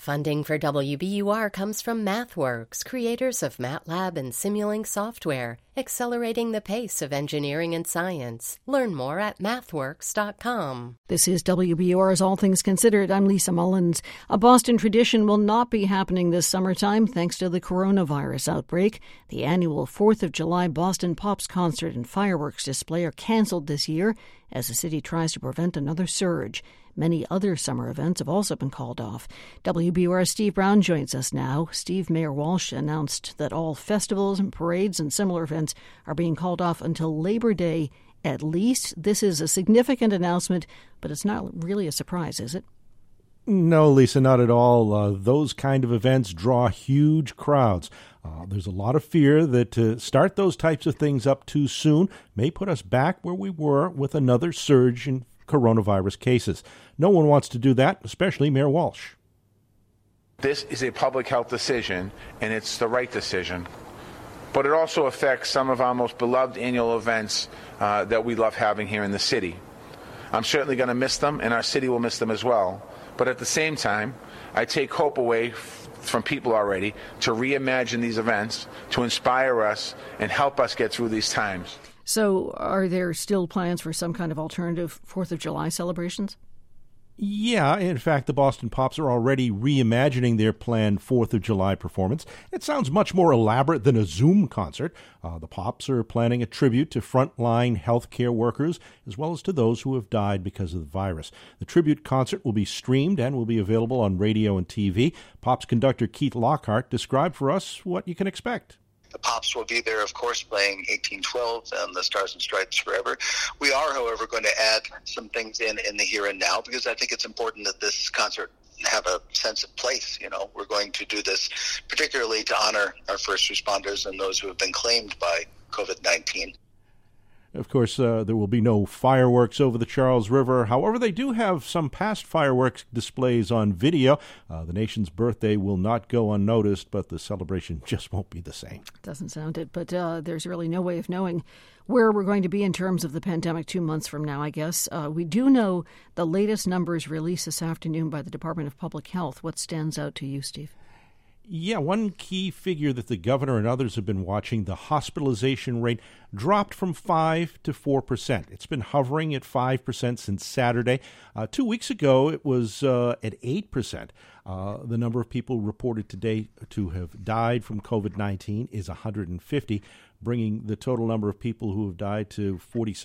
Funding for WBUR comes from MathWorks, creators of MATLAB and Simulink software, accelerating the pace of engineering and science. Learn more at mathworks.com. This is WBUR's All Things Considered. I'm Lisa Mullins. A Boston tradition will not be happening this summertime thanks to the coronavirus outbreak. The annual 4th of July Boston Pops concert and fireworks display are canceled this year as the city tries to prevent another surge. Many other summer events have also been called off. WBUR's Steve Brown joins us now. Steve, Mayor Walsh announced that all festivals and parades and similar events are being called off until Labor Day at least. This is a significant announcement, but it's not really a surprise, is it? No, Lisa, not at all. Those kind of events draw huge crowds. There's a lot of fear that to start those types of things up too soon may put us back where we were with another surge in coronavirus cases. No one wants to do that, especially Mayor Walsh. This is a public health decision, and it's the right decision. But it also affects some of our most beloved annual events that we love having here in the city. I'm certainly going to miss them, and our city will miss them as well. But at the same time, I take hope away from people already to reimagine these events, to inspire us and help us get through these times. So are there still plans for some kind of alternative 4th of July celebrations? Yeah, in fact, the Boston Pops are already reimagining their planned 4th of July performance. It sounds much more elaborate than a Zoom concert. The Pops are planning a tribute to frontline healthcare workers, as well as to those who have died because of the virus. The tribute concert will be streamed and will be available on radio and TV. Pops conductor Keith Lockhart described for us what you can expect. The Pops will be there, of course, playing 1812 and the Stars and Stripes Forever. We are, however, going to add some things in the here and now because I think it's important that this concert have a sense of place. You know, we're going to do this particularly to honor our first responders and those who have been claimed by COVID-19. Of course, there will be no fireworks over the Charles River. However, they do have some past fireworks displays on video. The nation's birthday will not go unnoticed, but the celebration just won't be the same. Doesn't sound it, but there's really no way of knowing where we're going to be in terms of the pandemic 2 months from now, I guess. We do know the latest numbers released this afternoon by the Department of Public Health. What stands out to you, Steve? Yeah, one key figure that the governor and others have been watching, the hospitalization rate dropped from 5 to 4%. It's been hovering at 5% since Saturday. 2 weeks ago, it was at 8%. The number of people reported today to have died from COVID-19 is 150, bringing the total number of people who have died to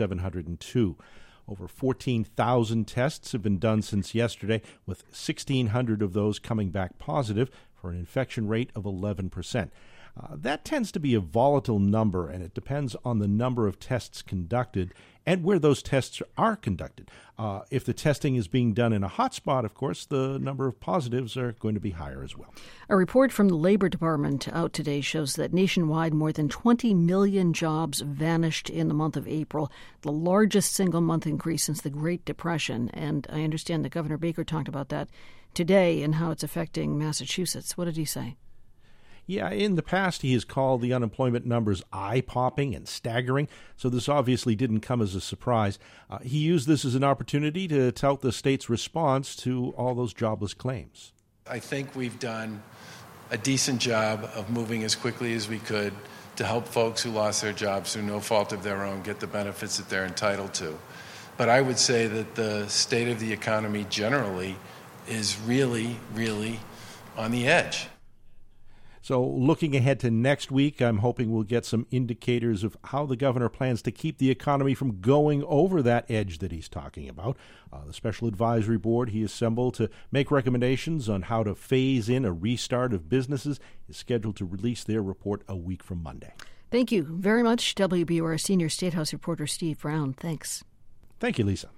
4,702. Over 14,000 tests have been done since yesterday, with 1,600 of those coming back positive for an infection rate of 11%. That tends to be a volatile number, and it depends on the number of tests conducted and where those tests are conducted. If the testing is being done in a hotspot, of course, the number of positives are going to be higher as well. A report from the Labor Department out today shows that nationwide more than 20 million jobs vanished in the month of April, the largest single-month increase since the Great Depression. And I understand that Governor Baker talked about that today and how it's affecting Massachusetts. What did he say? Yeah, in the past, he has called the unemployment numbers eye-popping and staggering, so this obviously didn't come as a surprise. He used this as an opportunity to tout the state's response to all those jobless claims. I think we've done a decent job of moving as quickly as we could to help folks who lost their jobs through no fault of their own get the benefits that they're entitled to. But I would say that the state of the economy generally is really, really on the edge. So looking ahead to next week, I'm hoping we'll get some indicators of how the governor plans to keep the economy from going over that edge that he's talking about. The Special Advisory Board he assembled to make recommendations on how to phase in a restart of businesses is scheduled to release their report a week from Monday. Thank you very much, WBUR Senior State House reporter Steve Brown. Thanks. Thank you, Lisa.